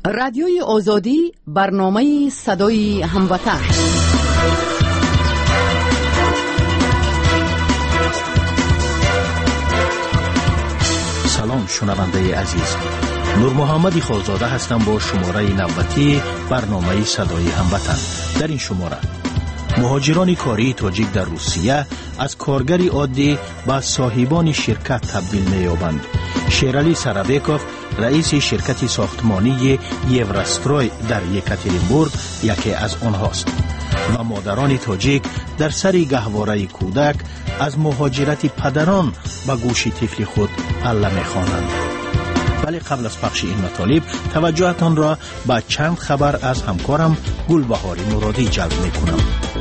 رادیوی آزادی، برنامه صدای هموطن. سلام شنونده عزیز، نور محمدی خالزاده هستم با شماره نوبتی برنامه صدای هموطن. در این شماره مهاجران کاری تاجیک در روسیه از کارگری عادی به صاحبان شرکت تبدیل می‌یابند. شیرالی سرابیکوف، رئیس شرکت ساختمانی یوراستروی در یکاترینبورگ یکی از آنهاست و مادران تاجیک در سر گهواره کودک از مهاجرت پدران به گوش طفل خود الله می‌خوانند. ولی قبل از پخش این مطالب توجهتان را به چند خبر از همکارم گلبهار مرادی جلب می‌کنم.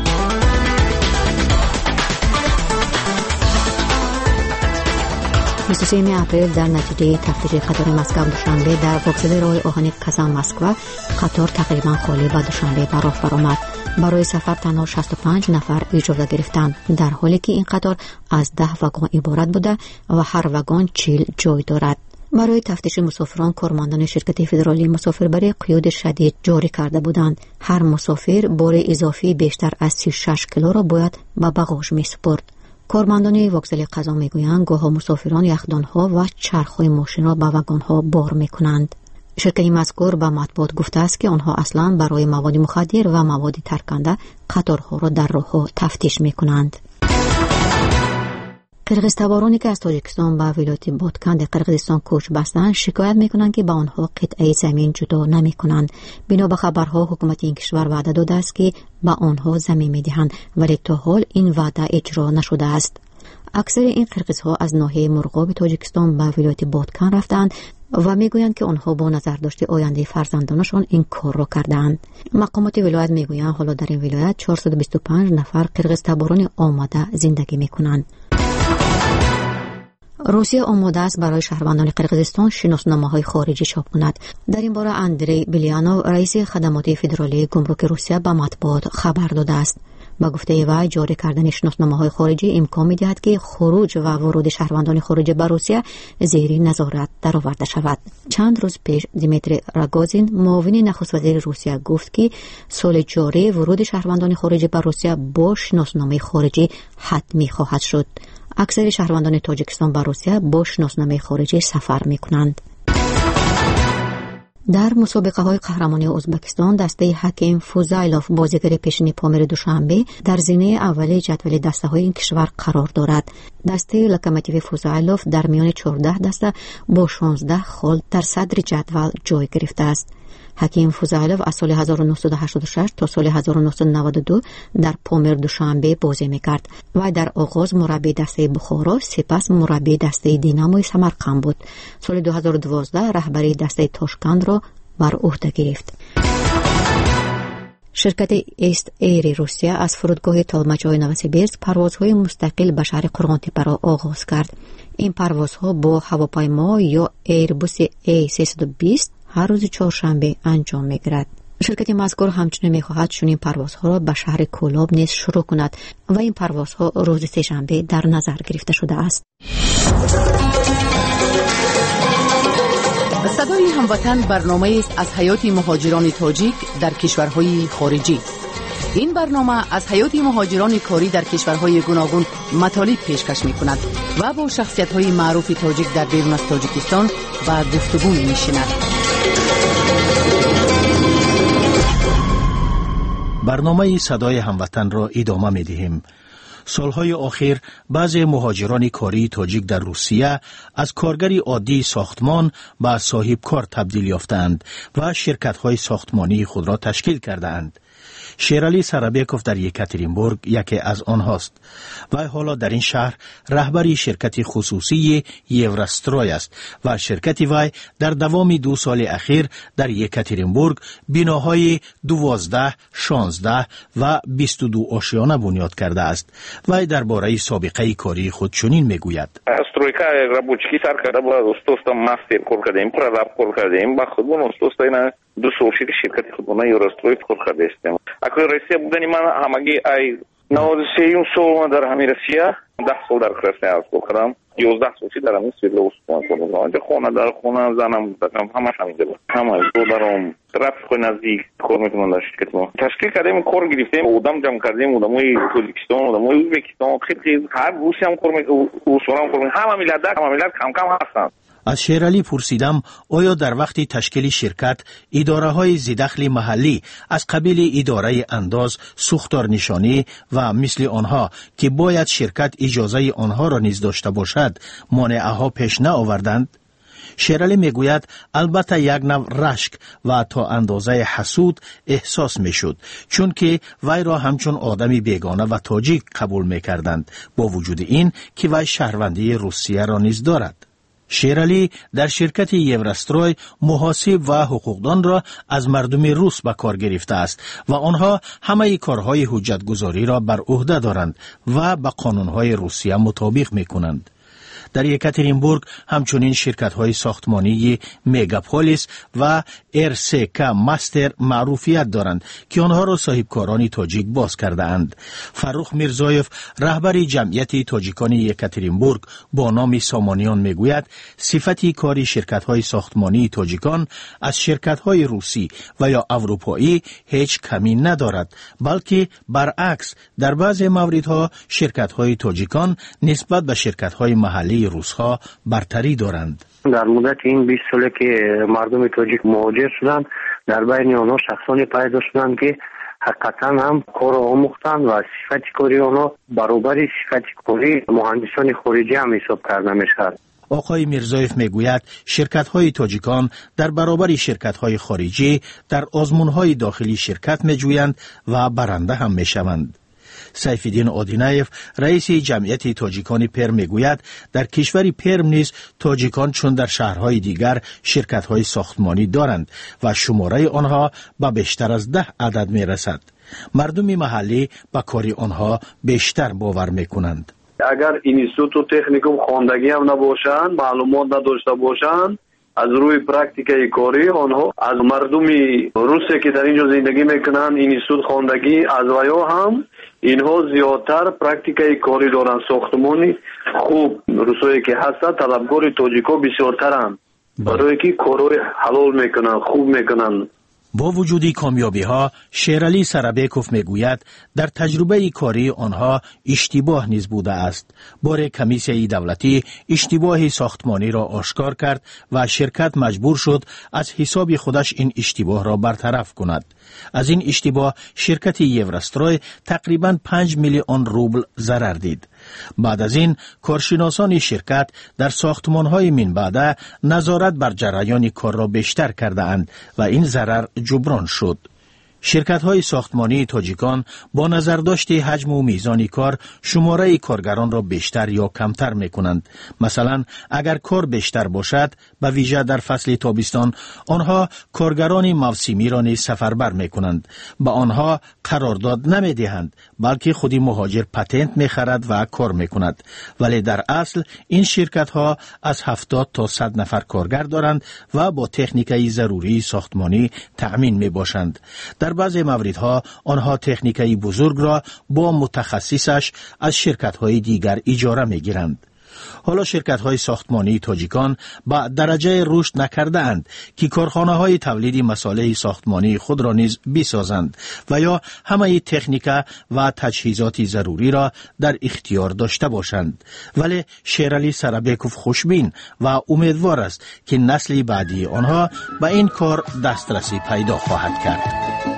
23 اپریل در نتیجه تفتیش قطار مسکو دوشنبه در وکزل راه آهن کازان مسکو قطار تقریبا خالی و دوشنبه به راه برآمد. برای سفر تنها 65 نفر اجازه گرفتند، در حالی که این قطار از 10 واگن عبارت بوده و هر واگن 40 جای دارد. برای تفتیش مسافران کارمندان شرکت فدرالی مسافربری قیود شدید جاری کرده بودند. هر مسافر بار اضافی بیشتر از 36 کیلو را باید به باگاژ می‌سپرد. کارمندان وکزل قزان میگویند گاه مسافران یخدانها و چرخهای ماشین را به واگن‌ها بار میکنند. شرکت مذکور به مطبوعات گفته است که آنها اصلا برای مواد مخدر و مواد ترکنده قطارها را در راه‌ها تفتیش میکنند. قرغیزتبارانی که از تاجیکستان به ولایت بادکن در قرغیزستان کوچ بستند شکایت میکنند که به آنها قطعه زمین جدا نمیکنند. بنا به خبرها حکومت این کشور وعده داده است که به آنها زمین میدهند، ولی تا حال این وعده اجرا نشده است. اکثر این قرغیزها از ناحیه مرغاب تاجیکستان به ولایت بادکن رفتند و میگویند که آنها با نظر داشته آینده فرزندانشان این کار را کردند. مقامات ولایت میگویند حالا در این ولایت 425 نفر قرغیزتباران آماده زندگی میکنند. روسیه آماده است برای شهروندان قرغیزستان شناسنامه‌های خارجی چاپ کند. در این باره اندری بیلیانوف، رئیس خدمات فدرالی گمرک روسیه به مطبوعات خبر داده است. با گفته وی جاری کردن شناسنامه‌های خارجی امکان می‌دهد که خروج و ورود شهروندان خارجی به روسیه زیر نظارت درآورده شود. چند روز پیش دیمیتری راگوزین، معاون نخست وزیر روسیه، گفت که سال جاری ورود شهروندان خارجی به روسیه با شناسنامه خارجی حتمی خواهد شد. اکثر شهروندان تاجیکستان به روسیه با شناسنامه خارجی سفر می‌کنند. در مسابقه های قهرمانی ازبکستان دسته حکیم فوزایلوف، بازیگر پیشین پامیر دوشنبه، در زینه اولی جدول دسته های این کشور قرار دارد. دسته لوکوموتیو فوزایلوف در میان 14 دسته با 16 خال در صدر جدول جای گرفته است. حکیم فوزایلوف از سال 1986 تا سال 1992 در پامیر دوشنبه بازی میکرد و در آغاز مربی دسته بخارا، سپس مربی دسته دیناموی سمرقند بود. سال 2012 رهبری دسته تاشکند را بر عهده گرفت. شرکت ایست ایر روسیه از فرودگاه تالماچای نوسیبیرسک پروازهای مستقل به شهر قرغانتپه را آغاز کرد. این پروازها با هواپیما یا ایربوس A320 هر روز چهارشنبه انجام می‌گیرد. شرکت مذکور همچنین می‌خواهد چنین پروازها را به شهر کولاب نیز شروع کند و این پروازها روز سه‌شنبه در نظر گرفته شده است. صدای هموطن برنامه است از حیات مهاجران تاجیک در کشورهای خارجی. این برنامه از حیات مهاجران کاری در کشورهای گوناگون مطالب پیشکش می‌کند و با شخصیت‌های معروف تاجیک در بیرون از تاجیکستان و گفتگو می‌نشیند. برنامه صدای هموطن را ادامه می‌دهیم. سالهای آخر بعضی مهاجران کاری تاجیک در روسیه از کارگری عادی ساختمان به صاحب کار تبدیل یافتند و شرکت‌های ساختمانی خود را تشکیل کردند. شیرالی سرابیکوف در یکاترینبورگ یکی از آنهاست و حالا در این شهر رهبری شرکت خصوصی یوراستروی است و شرکت وی در دوام 2 سال اخیر در یکاترینبورگ بناهای 12, 16 و 22 آشیانه بنیاد کرده است. وی درباره سابقه کاری خود چنین میگوید: سтройка рабочий сар когда была стоста мастер кор кардем прораб кор кардем ба худмон стоста ина ду солшик ширкати худмона Еврострой кор кардем. Ако Россия будани ман ҳамаги ай наводисеюн сол дар ҳами Россия 10 سال در کراسنایارسک کار کردم. 11 سالچی در همین سویدلوس کار کردم. آنجا خانه در خانه زنم بودم، همش همینجا بود. همه دارم رفیق نزدیک کار میکنم در شرکت ما. تشکیل کردیم، کار گرفتیم، آدم جمع کردیم، آدمای تاجیکستان، آدمای ازبکستان، خیلی هر روسی هم کار میکنم، روسان هم کار میکنم. همه ملت کم کم هستن. از شیرعلی پرسیدم آیا در وقت تشکیل شرکت اداره‌های ذی‌دخل محلی از قبیل اداره انداز، سوختار نشانی و مثل آنها که باید شرکت اجازه آنها را نیز داشته باشد مانعها پیش نآوردند؟ شیرعلی میگوید البته یک نوع رشک و تا اندازه حسود احساس میشد، چون که وی را همچون آدمی بیگانه و تاجیک قبول میکردند، با وجود این که وی شهروندی روسیه را نیز دارد. شیرعلی در شرکت یوراستروی محاسب و حقوقدان را از مردم روس به کار گرفته است و آنها همه کارهای حجتگذاری را بر عهده دارند و به قانونهای روسیه مطابق میکنند. در یکاترینبورگ همچنین شرکت‌های ساختمانی مگاپولیس و RCK ماستر معروفیت دارند که آنها را صاحبکاران تاجیک باز کرده اند. فروخ میرزایف رهبر جمعیت تاجیکان یکاترینبورگ با نام سامانیان میگوید صفتی کاری شرکت‌های ساختمانی تاجیکان از شرکت‌های روسی و یا اروپایی هیچ کمی ندارد، بلکه برعکس در بعضی موردها شرکت‌های تاجیکان نسبت به شرکت‌های محلی روس‌ها برتری دارند. در مدت این 20 ساله که مردم تاجیک مهاجر شدند، در بین آنها شخصانی پیدا شدند که حقیقتا هم کار آموختند و صفت کاری آنها برابر صفت کاری مهندسان خارجی هم حساب کرده میشد. آقای میرزایف میگوید شرکت‌های تاجیکان در برابر شرکت‌های خارجی در آزمون‌های داخلی شرکت می‌جویند و برنده هم می‌شوند. سیفالدین آدینایف رئیس جمعیت تاجیکان پرم میگوید در کشور پرم نیز تاجیکان چون در شهرهای دیگر شرکت‌های ساختمانی دارند و شماره آنها به بیشتر از 10 عدد میرسد. مردم محلی به کاری آنها بیشتر باور میکنند. اگر اینستیتوت و تکنیکوم خواندگی هم نباشند، معلومات نداشته باشند، از روی پرکتیکای کاری آنها از مردم روسی که در اینجا زندگی میکنند اینستیتوت خواندگی از ویا هم اینها زیادتر پرکتیکای کاری دارند. ساختمانی خوب روسایی که هستند طلبکار تاجیکا بسیارترند، برای که کارهای حلال میکنند، خوب میکنند. با وجود کامیابی ها، شیرعلی سرابیکوف میگوید در تجربه کاری آنها اشتباه نیز بوده است. بار کمیسیای دولتی اشتباه ساختمانی را آشکار کرد و شرکت مجبور شد از حساب خودش این اشتباه را برطرف کند. از این اشتباه شرکت یوراستروی تقریباً 5 میلیون روبل ضرر دید. بعد از این کارشناسان شرکت در ساختمان‌های من بعد نظارت بر جریان کار را بیشتر کرده اند و این ضرر جبران شد. شرکت‌های ساختمانی تاجیکان با نظرداشت حجم و میزان کار شماره کارگران را بیشتر یا کمتر می‌کنند. مثلا اگر کار بیشتر باشد، به ویژه در فصل تابستان، آنها کارگران موسمی را نیز سفربر می‌کنند. به آنها قرارداد نمی‌دهند، بلکه خودی مهاجر پتنت می‌خرد و کار می‌کند. ولی در اصل این شرکت‌ها از 70 تا 100 نفر کارگر دارند و با تکنیکای ضروری ساختمانی تأمین می‌باشند. در بعضی موردها آنها تکنیکای بزرگ را با متخصصش از شرکت‌های دیگر اجاره می‌گیرند. حالا شرکت‌های ساختمانی تاجیکان با درجه رشد نکرده اند که کارخانه‌های تولید مصالح ساختمانی خود را نیز بسازند و یا همه تکنیکا و تجهیزات ضروری را در اختیار داشته باشند. ولی شیرعلی سرابیکوف خوشبین و امیدوار است که نسل بعدی آنها به این کار دسترسی پیدا خواهد کرد.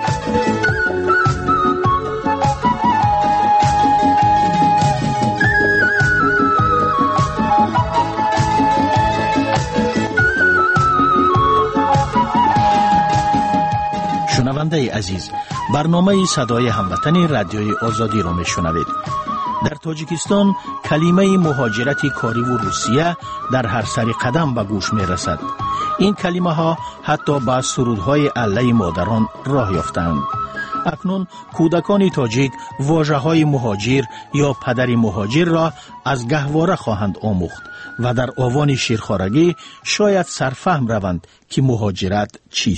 شنونده عزیز، برنامه صدای هموطن رادیوی آزادی را میشنوید. در تاجیکستان کلمه مهاجرت کاری و روسیه در هر سر قدم به گوش می رسد. این کلمه ها حتی با سرودهای علیه مادران راه یافتند. اکنون کودکان تاجیک واژه های مهاجر یا پدر مهاجر را از گهواره خواهند آموخت و در آوان شیرخوارگی شاید سرفهم روند که مهاجرت چیست.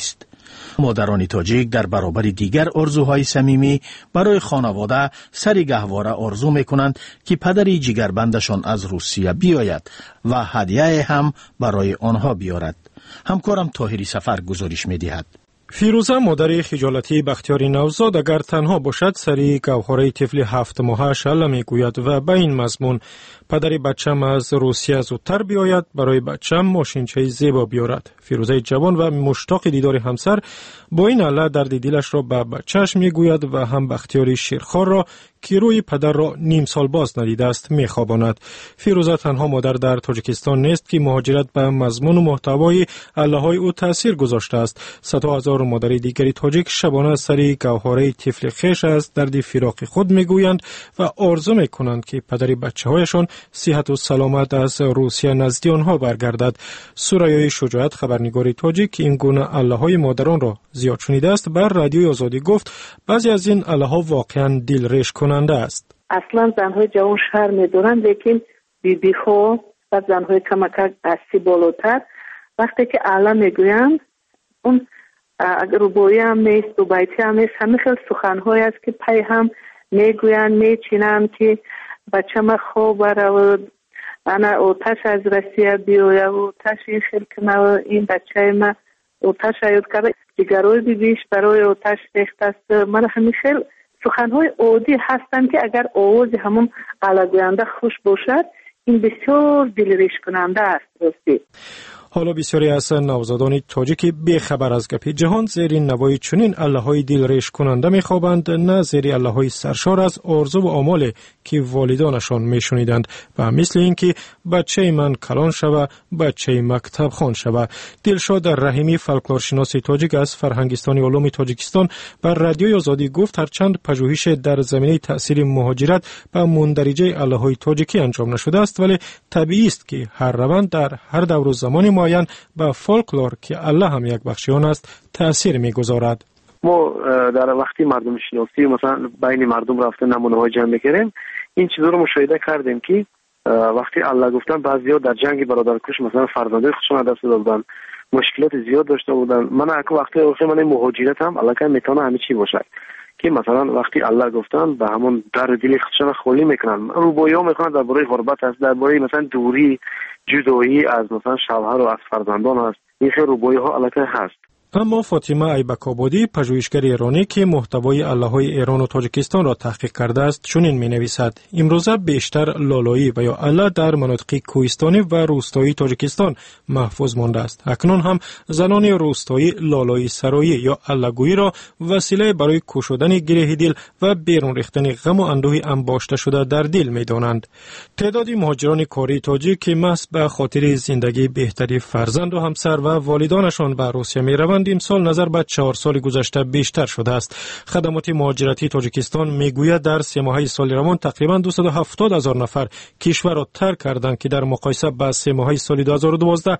مادران تاجیک در برابر دیگر آرزوهای صمیمی برای خانواده سری گهواره آرزو میکنند که پدری جگربندشان از روسیه بیاید و هدیه هم برای آنها بیارد. همکارم طاهری سفر گزارش میدهد. فیروزه مادر خجالتی بختیار نوزاد اگر تنها باشد سری گوهره طفل 7 ماهش الله میگوید و به این مضمون پدر بچم از روسیه زودتر بیاید برای بچم ماشینچه زیبا بیارد. فیروزه جوان و مشتاق دیدار همسر با این الله درد دلش را به بچهش میگوید و هم بختیار شیرخوار را که روی پدر را نیم سال باز ندیده است میخواباند. فیروزه تنها مادر در تاجیکستان نیست که مهاجرت به مضمون و محتوای الله‌های او تاثیر گذاشته است. صدها هزار مادر دیگری تاجیک شبانه سری گوهره طفل خویش از درد فراق خود میگویند و آرزو میکنند که پدر بچه‌هایشان صحت و سلامت از روسیه نزد آنها برگردد. سوریای شجاعت خبرنگار تاجیک این گونه الله‌های مادران را زیاد شنیده است. بر رادیوی آزادی گفت بعضی از این الله‌ها واقعا دلریش کننده است. اصلا زنهای جوان شهر میدونند، لیکن بیبی ها و زنهای کمک اصلی بالاتر وقتی که الله میگویند اون اگر روبایی هم نیست و بیتی هم نیست، همه خیلی سخنهای است که پی هم میگویند میچینند که بچه ما خواب برود، انا اوتش از روسیه بیاید، اوتش این خیلی کنه این بچه ما اوتش ایاد کرده جگرهای بیبیش برای اوتش ریخت است. من همین خیلی سخنهای عادی هستند که اگر آواز همون علگوینده خوش باشد این بسیار دلریش کننده است. راستی حالا بسیاری از نوزادان تاجیک بیخبر از گپ جهان زیر نوای چنین الله‌های دلریش کننده میخوابند، نه زیر الله‌های سرشار از آرزو و آمال که والدانشان میشنیدند و مثل اینکه بچه من کلان شوه، بچه مکتب خوان شوه. دلشاد رحیمی فولکلورشناس تاجیک از فرهنگستان علوم تاجیکستان بر رادیوی آزادی گفت هرچند پژوهش در زمینه تأثیر مهاجرت به مندرجه الله‌های تاجیکی انجام نشده است، ولی طبیعی است که هر روند در هر دور و زمانی معین به فولکلور که الله هم یک بخش آن است تأثیر می‌گذارد. ما در وقتی مردم شناسی مثلا بین مردم رفتن نمونه‌های جمع می‌کردیم، این چیزا رو مشاهده کردیم که وقتی الله گفتن بعضی‌ها در جنگ برادرکش مثلا فرزندای خودشون دست دادن، مشکلات زیاد داشته بودن. من وقتی من مهاجرت هم الله که میتونه همه چی باشه که مثلا وقتی الله گفتن به همون در دل خودشون خالی میکنن، روبایا میکنن درباره غربت است، درباره مثلا دوری جدایی از مثلا شوهر و از فرزندان است. این خیلی روبایی ها الله هست. اما فاطمه ایبک‌آبادی پژوهشگر ایرانی که محتوای الله‌های ایران و تاجیکستان را تحقیق کرده است چنین می‌نویسد: امروزه بیشتر لالایی و یا الله در مناطق کوهستانی و روستایی تاجیکستان محفوظ مانده است. اکنون هم زنان روستایی لالایی سرایی یا الله‌گویی را وسیله برای کشودن گره دل و بیرون ریختن غم و اندوه انباشته شده در دل می‌دانند. تعدادی مهاجران کاری تاجیک که محض به خاطر زندگی بهتری فرزند و همسر و والدانشان به روسیه می‌روند امسال نظر به 4 سال گذشته بیشتر شده است. خدمات مهاجرتی تاجیکستان میگوید در 3 ماهه سال روان تقریبا 270,000 نفر کشور را ترک کردند که در مقایسه با 3 ماهه سال 2012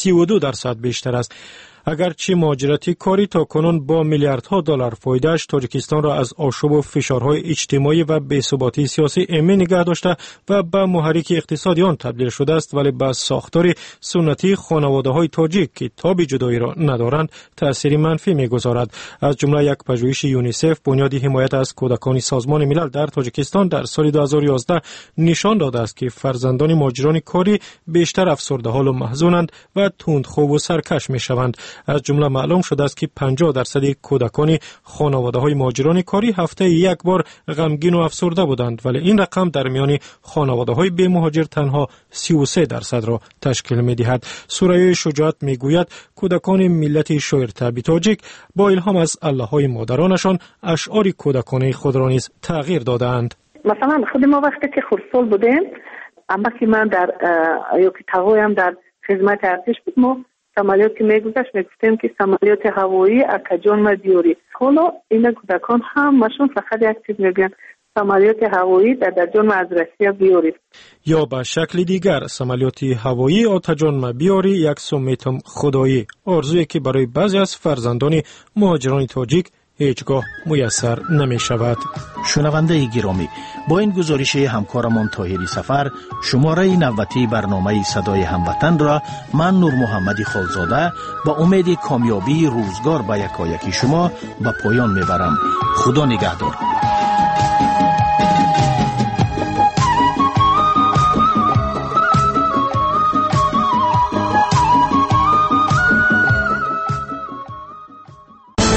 32% بیشتر است. اگرچه مهاجرتی کاری تا کنون با میلیاردها دلار فایدهش تاجیکستان را از آشوب و فشارهای اجتماعی و بی‌ثباتی سیاسی ایمن نگه داشته و به محرک اقتصادی آن تبدیل شده است، ولی به ساختار سنتی خانواده‌های تاجیک که تاب جدایی را ندارند تأثیر منفی می‌گذارد. از جمله یک پژوهش یونیسف بنیاد حمایت از کودکان سازمان ملل در تاجیکستان در سال 2011 نشان داده است که فرزندان مهاجران کاری بیشتر افسرده‌حال و محزونند و تندخو و سرکش می‌شوند. از جمله معلوم شده است که 50% کودکان خانواده‌های مهاجران کاری هفته یک بار غمگین و افسرده بودند، ولی این رقم در میان خانواده‌های بی مهاجر تنها 33% را تشکیل می‌دهد. سوریای شجاعت می‌گوید کودکان ملت شاعر طبی تاجیک با الهام از الله‌های مادرانشان اشعار کودکانه خود را نیز تغییر دادند. مثلا خود ما وقتی که خردسال بودیم، اما که من در یا که تقویم در خدمت ارتش بود، ما سمالیات که میگذشت میگفتیم که سمالیات هوایی اکجان ما بیاری. حالا این کودکان هم مشون فقط یک چیز میگن سمالیات هوایی در جان ما از روسیه بیاری. یا به شکل دیگر سمالیات هوایی آتجان ما بیاری یک سمیتم خدایی، آرزویی که برای بعضی از فرزندان مهاجران تاجیک هیچگاه میسر نمی شود. شنونده گرامی، با این گزارش همکارمان طاهری سفر، شماره 90 برنامه صدای هموطن را من نور محمد خالزاده با امید کامیابی روزگار به یکایک شما به پایان میبرم. خدا نگهدار.